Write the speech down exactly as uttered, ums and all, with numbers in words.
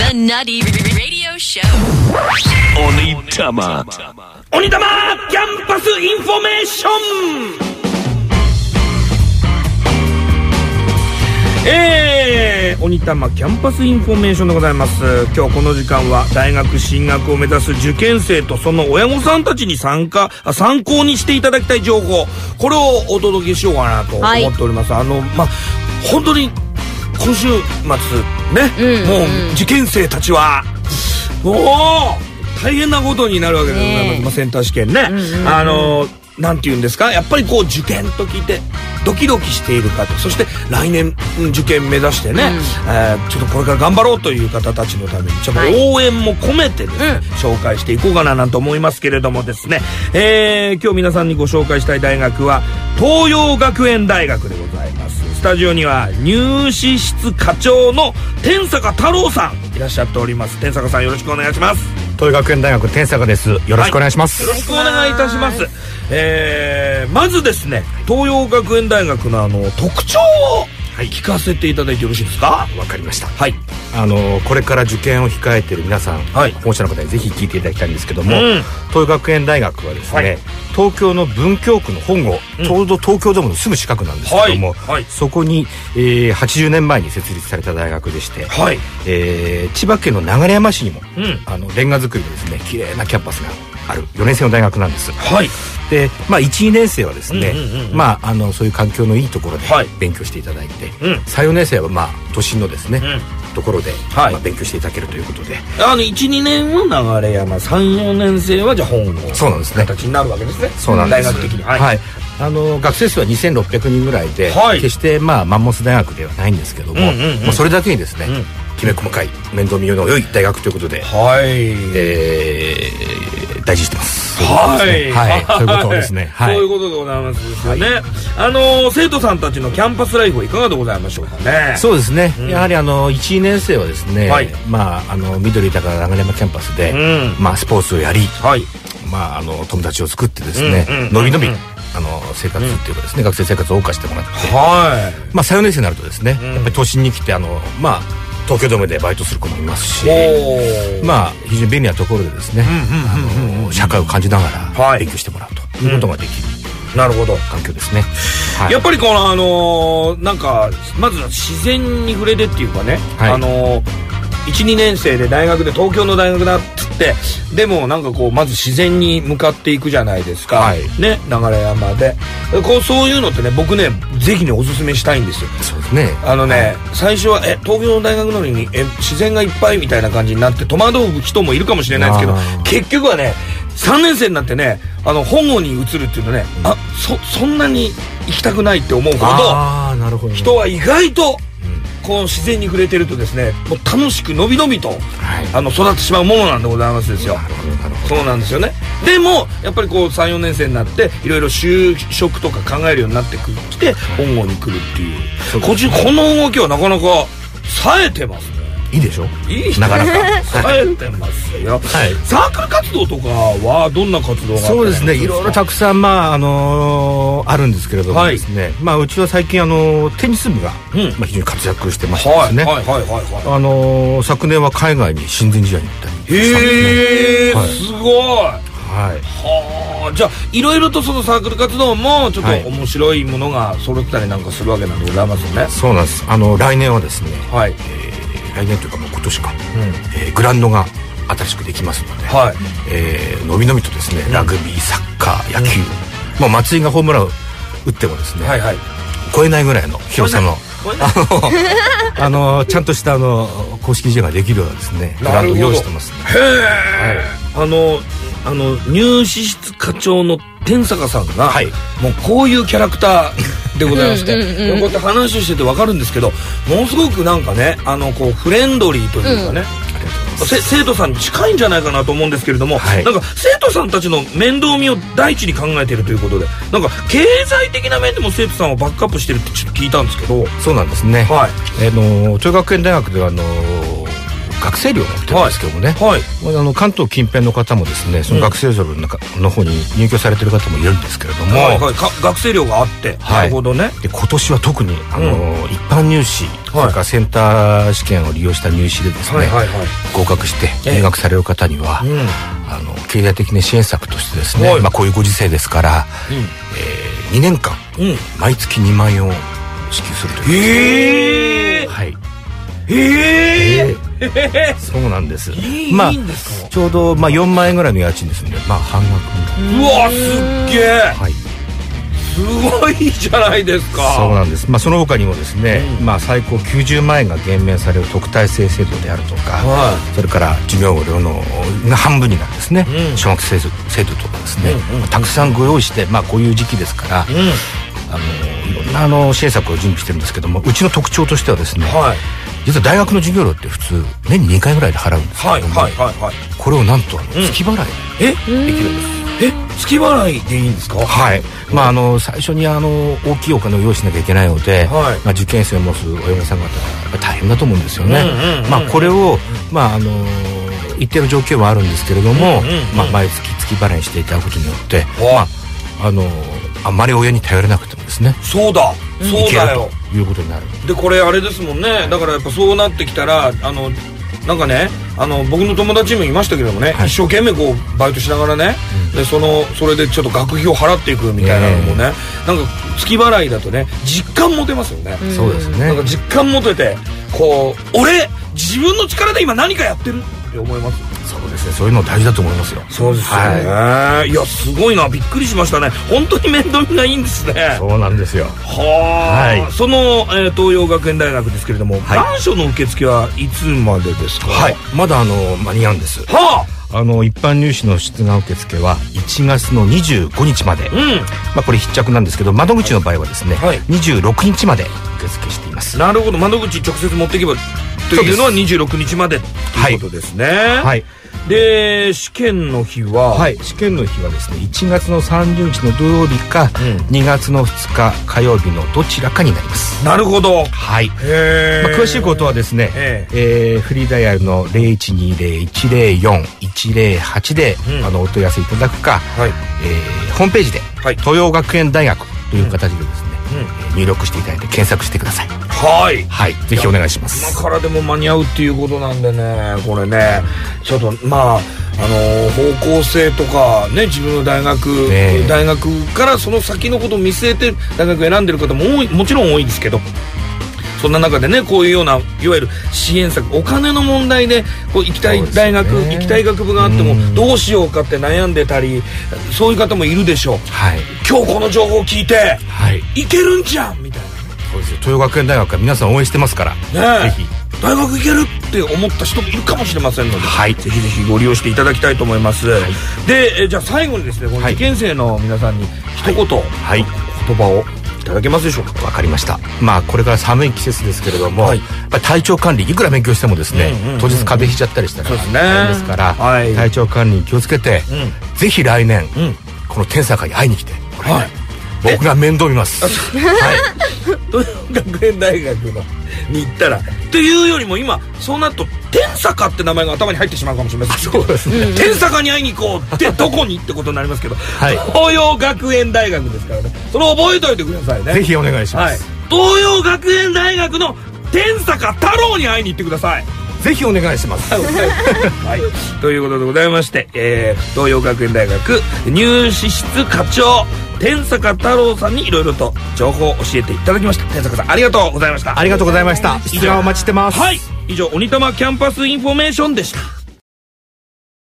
The Nutty Radio Show. 鬼玉鬼玉キャンパスインフォメーション。えー、鬼玉キャンパスインフォメーションでございます。今日この時間は大学進学を目指す受験生とその親御さんたちに参加参考にしていただきたい情報、これをお届けしようかなと思っております、はい、あのまあ本当に今週末ね、うんうん、もう受験生たちはもう大変なことになるわけでございます、ねまあ、センター試験ね、うんうんうん、あのなんていうんですか、やっぱりこう受験と聞いてドキドキしている方、そして来年受験目指してね、うんえー、ちょっとこれから頑張ろうという方たちのためにちょっと応援も込めてですね、はい、紹介していこうかななんて思いますけれどもですね、えー、今日皆さんにご紹介したい大学は東洋学園大学でございます。スタジオには入試室課長の天坂太郎さんいらっしゃっております。天坂さんよろしくお願いします。 東洋学園大学天坂です。よろしくお願いします、 はい、よろしくお願いいたします。えー、まずですね東洋学園大学のあの特徴を聞かせていただいてよろしいですか。 わかりました。 はい、 あのこれから受験を控えている皆さん、はい、保護者の方にぜひ聞いていただきたいんですけども、うん、東洋学園大学はですね、はい、東京の文京区の本郷、うん、ちょうど東京ドームのすぐ近くなんですけども、はいはい、そこに、えー、はちじゅうねんまえに設立された大学でして、はいえー、千葉県の流山市にも、うん、あのレンガ造りでですね綺麗なキャンパスがあるよねん生の大学なんです。はい。で、まあいち、にねん生はですね、うんうんうん、まああのそういう環境のいいところで勉強していただいて、はい、さん、よねん生はまあ都心のですね、うん、ところで、はいまあ、勉強していただけるということで、 あのいち、にねんは流山、さん、よねん生はじゃあ本郷、そうなんですね。形になるわけですね。 そうなんです。 大学的に。 はい。はい、あの学生数はにせんろっぴゃくにんぐらいで、はい、決してまあマンモス大学ではないんですけども、うんうんうん、もうそれだけにですね。うんきめ細かい面倒見の良い大学ということで、はいえー、大事にしてます。はい、はい、そういうことですね。はい、 そういうことでございますですよね。はい、あの生徒さんたちのキャンパスライフはいかがでございましょうかね。 そうですね。うん、やはりあのいち、にねん生はですね、はい、まああの緑豊かな流山キャンパスで、うん、まあスポーツをやり、はい、まああの友達を作ってですね、うんうん、のびのび。あの生活っていうかですね、うん、学生生活を謳歌してもらって、はいまあ、さん、よねん生になるとですね、うん、やっぱり都心に来てあのまあ東京ドームでバイトする子もいますし、まあ非常に便利なところでですね、社会を感じながら勉強してもらうということができる、 うん、なるほど環境ですね。はい、やっぱりこのあのー、なんかまずは自然に触れてっていうかね、はい、あのーいち、にねん生で大学で東京の大学だっつってでもなんかこうまず自然に向かっていくじゃないですか、はい、ね流山でこうそういうのってね僕ねぜひねおすすめしたいんですよ。 そうですね。 あのね、はい、最初はえ東京の大学なのにえ自然がいっぱいみたいな感じになって戸惑う人もいるかもしれないですけど結局はねさんねん生になってねあの本郷に移るっていうとね、うん、あ そ, そんなに行きたくないって思うほどあなるほど、ね、 人は意外とこう自然に触れてるとですねもう楽しくのびのびと、はい、あの育ってしまうものなんでございますですよ。そうなんですよね。でもやっぱりこうさん、よねん生になっていろいろ就職とか考えるようになってきて本郷に来るっていう、こっちこの動きはなかなか冴えてますね。 いいでしょ。 いいなかなか冴えてますよ、はい、サークル活動とかはどんな活動があったんですか。 そうですねいろいろたくさんまああのー、あるんですけれどもですね、はいまあ、うちは最近あのテニス部が、うんまあ、非常に活躍してましてですね、はいはいはいはいはい、あのー、昨年は海外に親善試合に行ったりしたんですね。 へえ、はい、すごい。はい、はあじゃあいろいろとそのサークル活動もちょっと面白いものが揃ったりなんかするわけなんでございますよね。 そうなんです。あの来年はですね、はいえー来年というかもう今年か、うんえー、グラウンドが新しくできますので、はいえー、のびのびとですね、うん、ラグビーサッカー野球、うんまあ、松井がホームランを打ってもですね、はいはい、超えないぐらいの広さのあのあのちゃんとしたあの公式試合ができるようなですねグラウンドを用意してます、ね、 へえ、はい、あのあの入試室課長の天坂さんが、はい、もうこういうキャラクターでございましてうんうん、うん、こうやって話をしてて分かるんですけどものすごくなんかねあのこうフレンドリーというかね、うん、生徒さんに近いんじゃないかなと思うんですけれども、はい、なんか生徒さんたちの面倒見を第一に考えているということでなんか経済的な面でも生徒さんをバックアップしてるってちょっと聞いたんですけど。 そうなんですね、はい、あの東洋学園大学ではあの学生寮を持ってるんですけどもね、 はいはい、あの関東近辺の方もですねその学生寮の中の方に入居されてる方もいるんですけれども、はいはい、 か学生寮があって、はい、なるほどね。 で今年は特にあの、うん、一般入試、はい、それからセンター試験を利用した入試でですね、はいはいはい、合格して入学される方には、うん、あの経済的な支援策としてですね、はい、まあ、こういうご時世ですから、うん、えー、にねんかん、うん、毎月にまんえんを支給するという。 へえー、 はい。 えー、 えー、そうなんです。 いい、 まあ、 いいんですか。 ちょうど、まあ、よんまんえんぐらいの家賃ですので、まあ、半額。 うわ、すっげえ、 はい、 すごいじゃないですか。 そうなんです。まあ、その他にもですね、うん、まあ、最高きゅうじゅうまんえんが減免される特待生制度であるとか、はい、それから授業料のが半分になるですね、うん、小学生制度とかですね、うんうんうん、たくさんご用意して、まあ、こういう時期ですから、うん、あのいろんなあの支援策を準備してるんですけども、うちの特徴としてはですね、はい、実は大学の授業料って普通年ににかいぐらいで払うんですけども、はいはいはいはい、これをなんとあの月払いでできるんです。 え、月払いでいいんですか。 はい、まあ、あの最初にあの大きいお金を用意しなきゃいけないので、はい、まあ、受験生を持つお嫁さん方はやっぱり大変だと思うんですよね。まあ、これを、まあ、あの一定の条件はあるんですけれども、うんうんうん、まあ、毎月月払いにしていただくことによって、まあ、あのあまり親に頼れなくてもですね、 そうだ、うん、そうだよということになる。 でこれあれですもんね、だからやっぱそうなってきたら、あのなんかね、あの僕の友達もいましたけどもね、はい、一生懸命こうバイトしながらね、うん、でそのそれでちょっと学費を払っていくみたいなのもね、なんか月払いだとね実感持てますよね。 そうですね。 なんか実感持てて、こう俺自分の力で今何かやってるって思います。 そうですね、そういうの大事だと思いますよ。 そうですよね、はい、いやすごいな、びっくりしましたね。本当に面倒見がいいんですね。 そうなんですよ。 はあ、はい、その、えー、東洋学園大学ですけれども、はい、願書の受付はいつまでですか。 はい、まだあの間に合うんです。 はあ、あの一般入試の出願受付はいちがつのにじゅうごにちまで、うん、まあ、これ必着なんですけど、窓口の場合はですね、はい、にじゅうろくにちまで受付しています。 なるほど、窓口直接持っていけばというのはにじゅうろくにちまでということですね。はい、はい、で試験の日は、 はい、試験の日はですねいちがつのさんじゅうにちの土曜日か、うん、にがつのふつか火曜日のどちらかになります。 なるほど。 はい、へ、まあ、詳しいことはですね、えーえー、フリーダイヤルの ゼロいちにゼロいちゼロよんいちゼロはち で、うん、あのお問い合わせいただくか、はい、えー、ホームページで、はい、東洋学園大学という形でですね、うん、入力していただいて検索してください。 はい、 はい、ぜひお願いします。 今からでも間に合うっていうことなんでね、これねちょっとまああの方向性とかね、自分の大学、ね、大学からその先のことを見据えて大学選んでる方も多い、もちろん多いですけど、そんな中でね、こういうようないわゆる支援策、お金の問題でこう行きたい大学、ね、行きたい学部があってもどうしようかって悩んでたり、そういう方もいるでしょう。はい、今日この情報を聞いて、はい、いけるんじゃんみたいな。 そうですよ、東洋学園大学は皆さん応援してますから、ね、ぜひ大学行けるって思った人もいるかもしれませんので、はい、ぜひぜひご利用していただきたいと思います。はい、でじゃあ最後にですね、この受験生の皆さんに一言、はい、言葉をいただけますでしょうか。 わかりました。まあこれから寒い季節ですけれども、はい、やっぱり体調管理、いくら勉強してもですね、うんうんうん、当日風邪ひいちゃったりしたら大変ですから、はい、体調管理に気をつけて、うん、ぜひ来年、うん、この天坂に会いに来て、はい、僕が面倒見ます。はい、 東洋学園大学のに行ったらっていうよりも、今そうなると天坂って名前が頭に入ってしまうかもしれませんけど、そうですね、天坂に会いに行こうってどこにってことになりますけど、はい、東洋学園大学ですからね、それを覚えておいてくださいね。 ぜひお願いします。はい、 東洋学園大学の天坂太郎に会いに行ってください。 ぜひお願いします。はい、 ということでございまして、えー、東洋学園大学入試室課長天坂太郎さんにいろいろと情報を教えていただきました。天坂さん、ありがとうございました。 ありがとうございました。質問お待ちしてます。 はい、以上、鬼玉キャンパスインフォメーションでした。